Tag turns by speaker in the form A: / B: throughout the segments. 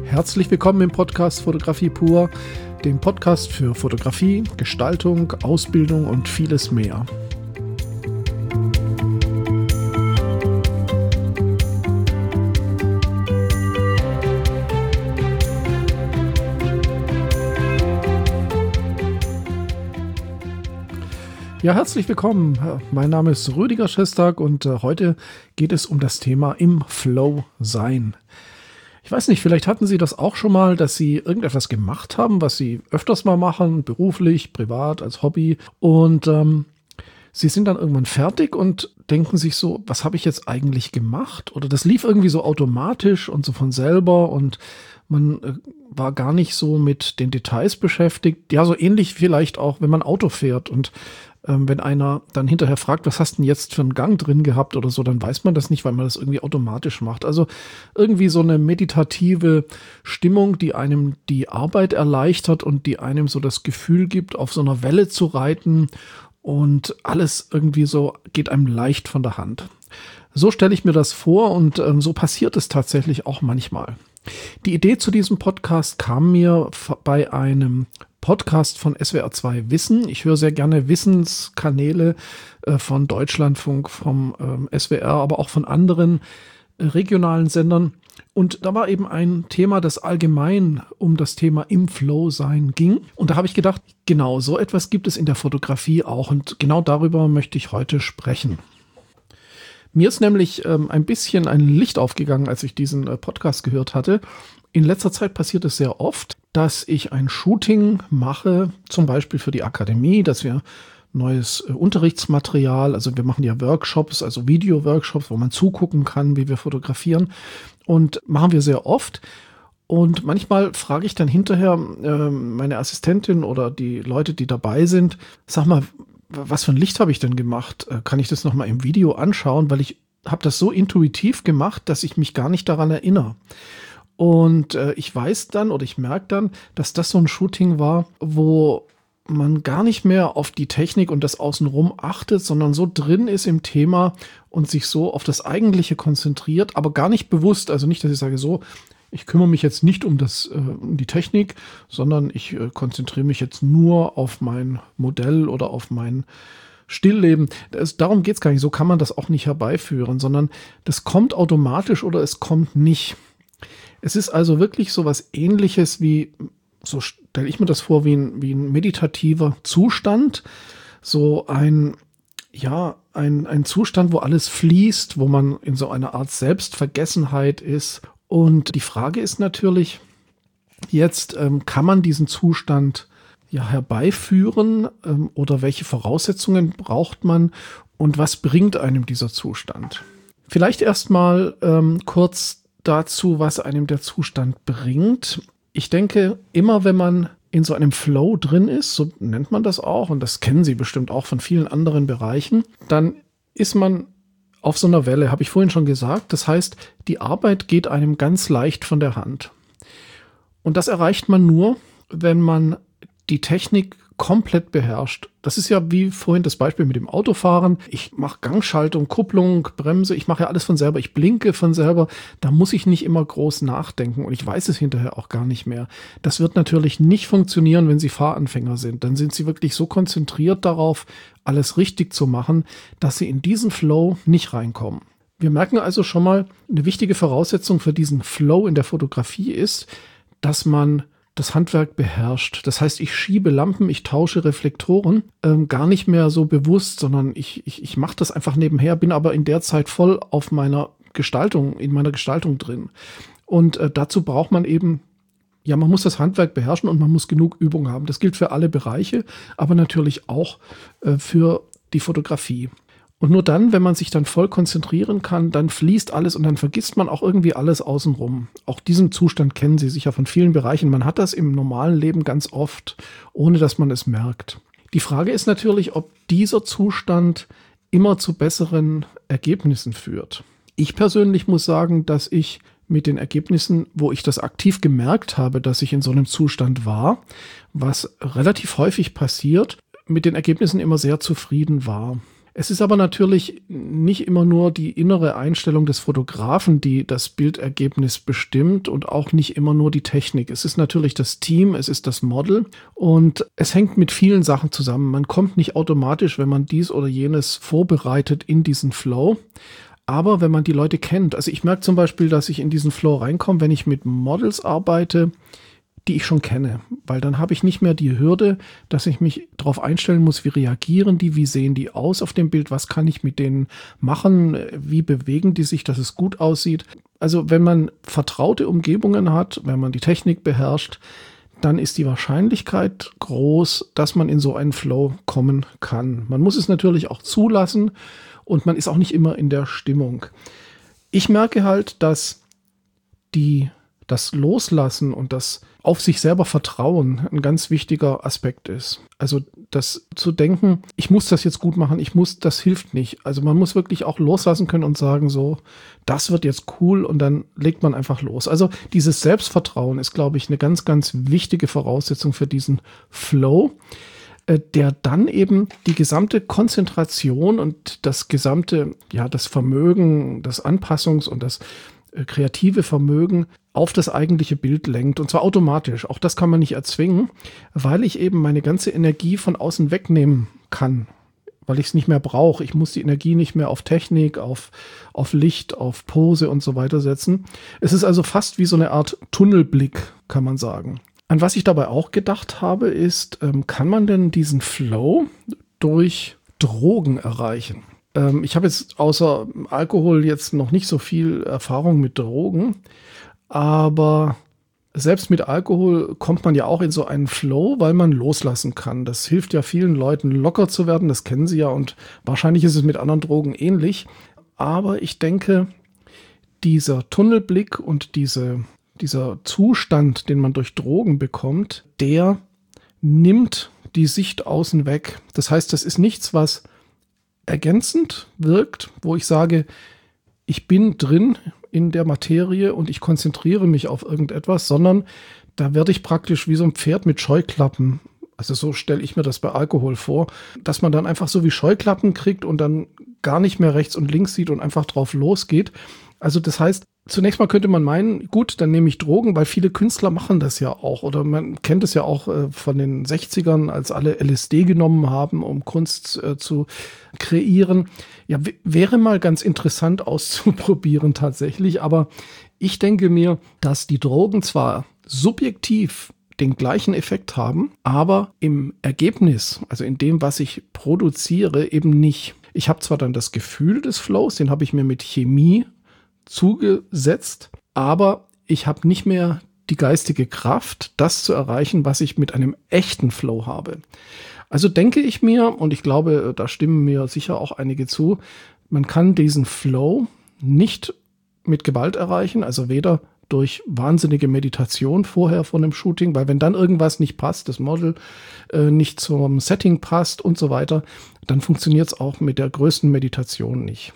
A: Herzlich willkommen im Podcast Fotografie pur, dem Podcast für Fotografie, Gestaltung, Ausbildung und vieles mehr. Ja, herzlich willkommen. Mein Name ist Rüdiger Schestag und heute geht es um das Thema im Flow sein. Ich weiß nicht, vielleicht hatten Sie das auch schon mal, dass Sie irgendetwas gemacht haben, was Sie öfters mal machen, beruflich, privat, als Hobby. Und Sie sind dann irgendwann fertig und denken sich so, was habe ich jetzt eigentlich gemacht? Oder das lief irgendwie so automatisch und so von selber und man war gar nicht so mit den Details beschäftigt. Ja, so ähnlich vielleicht auch, wenn man Auto fährt und wenn einer dann hinterher fragt, was hast du denn jetzt für einen Gang drin gehabt oder so, dann weiß man das nicht, weil man das irgendwie automatisch macht. Also irgendwie so eine meditative Stimmung, die einem die Arbeit erleichtert und die einem so das Gefühl gibt, auf so einer Welle zu reiten und alles irgendwie so geht einem leicht von der Hand. So stelle ich mir das vor und so passiert es tatsächlich auch manchmal. Die Idee zu diesem Podcast kam mir bei einem Podcast von SWR 2 Wissen. Ich höre sehr gerne Wissenskanäle von Deutschlandfunk, vom SWR, aber auch von anderen regionalen Sendern. Und da war eben ein Thema, das allgemein um das Thema im Flow sein ging. Und da habe ich gedacht, genau so etwas gibt es in der Fotografie auch. Und genau darüber möchte ich heute sprechen. Mir ist nämlich ein bisschen ein Licht aufgegangen, als ich diesen Podcast gehört hatte. In letzter Zeit passiert es sehr oft, dass ich ein Shooting mache, zum Beispiel für die Akademie, dass wir neues Unterrichtsmaterial, also wir machen ja Workshops, also Video-Workshops, wo man zugucken kann, wie wir fotografieren, und machen wir sehr oft. Und manchmal frage ich dann hinterher meine Assistentin oder die Leute, die dabei sind, sag mal, was für ein Licht habe ich denn gemacht? Kann ich das nochmal im Video anschauen? Weil ich habe das so intuitiv gemacht, dass ich mich gar nicht daran erinnere. Und ich weiß dann oder ich merke dann, dass das so ein Shooting war, wo man gar nicht mehr auf die Technik und das Außenrum achtet, sondern so drin ist im Thema und sich so auf das Eigentliche konzentriert, aber gar nicht bewusst. Also nicht, dass ich sage so, ich kümmere mich jetzt nicht um die Technik, sondern ich konzentriere mich jetzt nur auf mein Modell oder auf mein Stillleben. Darum geht es gar nicht. So kann man das auch nicht herbeiführen, sondern das kommt automatisch oder es kommt nicht. Es ist also wirklich so was Ähnliches wie, so stelle ich mir das vor, wie ein meditativer Zustand. So ein Zustand, wo alles fließt, wo man in so einer Art Selbstvergessenheit ist. Und die Frage ist natürlich jetzt, kann man diesen Zustand herbeiführen oder welche Voraussetzungen braucht man und was bringt einem dieser Zustand? Vielleicht erstmal kurz dazu, was einem der Zustand bringt. Ich denke, immer wenn man in so einem Flow drin ist, so nennt man das auch, und das kennen Sie bestimmt auch von vielen anderen Bereichen, dann ist man auf so einer Welle, habe ich vorhin schon gesagt. Das heißt, die Arbeit geht einem ganz leicht von der Hand. Und das erreicht man nur, wenn man die Technik komplett beherrscht. Das ist ja wie vorhin das Beispiel mit dem Autofahren. Ich mache Gangschaltung, Kupplung, Bremse, ich mache ja alles von selber, ich blinke von selber. Da muss ich nicht immer groß nachdenken und ich weiß es hinterher auch gar nicht mehr. Das wird natürlich nicht funktionieren, wenn Sie Fahranfänger sind. Dann sind Sie wirklich so konzentriert darauf, alles richtig zu machen, dass Sie in diesen Flow nicht reinkommen. Wir merken also schon mal, eine wichtige Voraussetzung für diesen Flow in der Fotografie ist, dass man das Handwerk beherrscht. Das heißt, ich schiebe Lampen, ich tausche Reflektoren, gar nicht mehr so bewusst, sondern ich mache das einfach nebenher, bin aber in der Zeit voll auf meiner Gestaltung drin. Und dazu braucht man eben, man muss das Handwerk beherrschen und man muss genug Übung haben. Das gilt für alle Bereiche, aber natürlich auch für die Fotografie. Und nur dann, wenn man sich dann voll konzentrieren kann, dann fließt alles und dann vergisst man auch irgendwie alles außenrum. Auch diesen Zustand kennen Sie sicher von vielen Bereichen. Man hat das im normalen Leben ganz oft, ohne dass man es merkt. Die Frage ist natürlich, ob dieser Zustand immer zu besseren Ergebnissen führt. Ich persönlich muss sagen, dass ich mit den Ergebnissen, wo ich das aktiv gemerkt habe, dass ich in so einem Zustand war, was relativ häufig passiert, mit den Ergebnissen immer sehr zufrieden war. Es ist aber natürlich nicht immer nur die innere Einstellung des Fotografen, die das Bildergebnis bestimmt und auch nicht immer nur die Technik. Es ist natürlich das Team, es ist das Model und es hängt mit vielen Sachen zusammen. Man kommt nicht automatisch, wenn man dies oder jenes vorbereitet, in diesen Flow. Aber wenn man die Leute kennt, also ich merke zum Beispiel, dass ich in diesen Flow reinkomme, wenn ich mit Models arbeite, die ich schon kenne, weil dann habe ich nicht mehr die Hürde, dass ich mich darauf einstellen muss, wie reagieren die, wie sehen die aus auf dem Bild, was kann ich mit denen machen, wie bewegen die sich, dass es gut aussieht. Also wenn man vertraute Umgebungen hat, wenn man die Technik beherrscht, dann ist die Wahrscheinlichkeit groß, dass man in so einen Flow kommen kann. Man muss es natürlich auch zulassen und man ist auch nicht immer in der Stimmung. Ich merke halt, dass das Loslassen und das auf sich selber Vertrauen ein ganz wichtiger Aspekt ist. Also das zu denken, ich muss das jetzt gut machen, das hilft nicht. Also man muss wirklich auch loslassen können und sagen so, das wird jetzt cool und dann legt man einfach los. Also dieses Selbstvertrauen ist, glaube ich, eine ganz, ganz wichtige Voraussetzung für diesen Flow, der dann eben die gesamte Konzentration und das gesamte, ja, das Vermögen, das Anpassungs- und das kreative Vermögen auf das eigentliche Bild lenkt. Und zwar automatisch. Auch das kann man nicht erzwingen, weil ich eben meine ganze Energie von außen wegnehmen kann. Weil ich es nicht mehr brauche. Ich muss die Energie nicht mehr auf Technik, auf Licht, auf Pose und so weiter setzen. Es ist also fast wie so eine Art Tunnelblick, kann man sagen. An was ich dabei auch gedacht habe, ist, kann man denn diesen Flow durch Drogen erreichen? Ich habe jetzt außer Alkohol jetzt noch nicht so viel Erfahrung mit Drogen, aber selbst mit Alkohol kommt man ja auch in so einen Flow, weil man loslassen kann. Das hilft ja vielen Leuten, locker zu werden, das kennen sie ja und wahrscheinlich ist es mit anderen Drogen ähnlich. Aber ich denke, dieser Tunnelblick und dieser Zustand, den man durch Drogen bekommt, der nimmt die Sicht außen weg. Das heißt, das ist nichts, was ergänzend wirkt, wo ich sage, ich bin drin in der Materie und ich konzentriere mich auf irgendetwas, sondern da werde ich praktisch wie so ein Pferd mit Scheuklappen. Also so stelle ich mir das bei Alkohol vor, dass man dann einfach so wie Scheuklappen kriegt und dann gar nicht mehr rechts und links sieht und einfach drauf losgeht. Also das heißt, zunächst mal könnte man meinen, gut, dann nehme ich Drogen, weil viele Künstler machen das ja auch. Oder man kennt es ja auch von den 60ern, als alle LSD genommen haben, um Kunst zu kreieren. Ja, wäre mal ganz interessant auszuprobieren tatsächlich. Aber ich denke mir, dass die Drogen zwar subjektiv den gleichen Effekt haben, aber im Ergebnis, also in dem, was ich produziere, eben nicht. Ich habe zwar dann das Gefühl des Flows, den habe ich mir mit Chemie zugesetzt, aber ich habe nicht mehr die geistige Kraft, das zu erreichen, was ich mit einem echten Flow habe. Also denke ich mir, und ich glaube, da stimmen mir sicher auch einige zu, man kann diesen Flow nicht mit Gewalt erreichen, also weder durch wahnsinnige Meditation vorher von dem Shooting, weil wenn dann irgendwas nicht passt, das Model nicht zum Setting passt und so weiter, dann funktioniert es auch mit der größten Meditation nicht.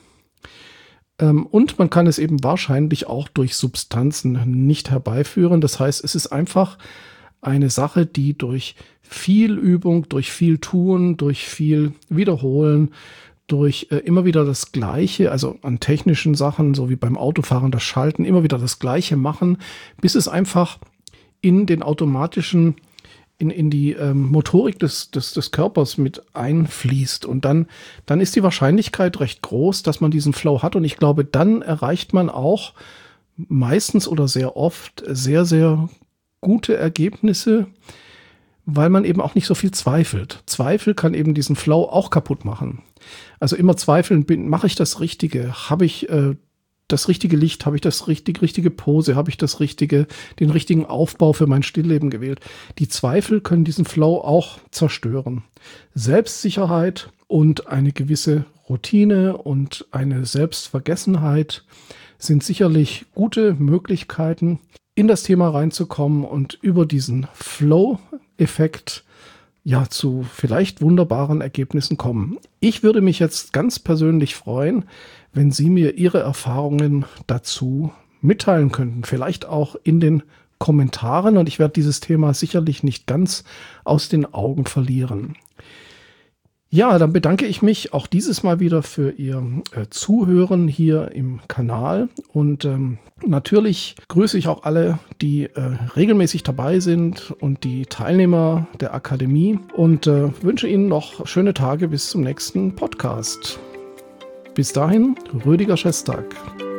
A: Und man kann es eben wahrscheinlich auch durch Substanzen nicht herbeiführen. Das heißt, es ist einfach eine Sache, die durch viel Übung, durch viel Tun, durch viel Wiederholen, durch immer wieder das Gleiche, also an technischen Sachen, so wie beim Autofahren, das Schalten, immer wieder das Gleiche machen, bis es einfach in den automatischen, in die Motorik des Körpers mit einfließt. Und dann ist die Wahrscheinlichkeit recht groß, dass man diesen Flow hat. Und ich glaube, dann erreicht man auch meistens oder sehr oft sehr, sehr gute Ergebnisse, weil man eben auch nicht so viel zweifelt. Zweifel kann eben diesen Flow auch kaputt machen. Also immer zweifeln, mache ich das Richtige? Habe ich das richtige Licht? Habe ich das richtige Pose? Habe ich den richtigen Aufbau für mein Stillleben gewählt? Die Zweifel können diesen Flow auch zerstören. Selbstsicherheit und eine gewisse Routine und eine Selbstvergessenheit sind sicherlich gute Möglichkeiten, in das Thema reinzukommen und über diesen Flow-Effekt ja zu vielleicht wunderbaren Ergebnissen kommen. Ich würde mich jetzt ganz persönlich freuen, wenn Sie mir Ihre Erfahrungen dazu mitteilen könnten. Vielleicht auch in den Kommentaren, und ich werde dieses Thema sicherlich nicht ganz aus den Augen verlieren. Ja, dann bedanke ich mich auch dieses Mal wieder für Ihr Zuhören hier im Kanal und natürlich grüße ich auch alle, die regelmäßig dabei sind und die Teilnehmer der Akademie und wünsche Ihnen noch schöne Tage bis zum nächsten Podcast. Bis dahin, Rüdiger Schestag.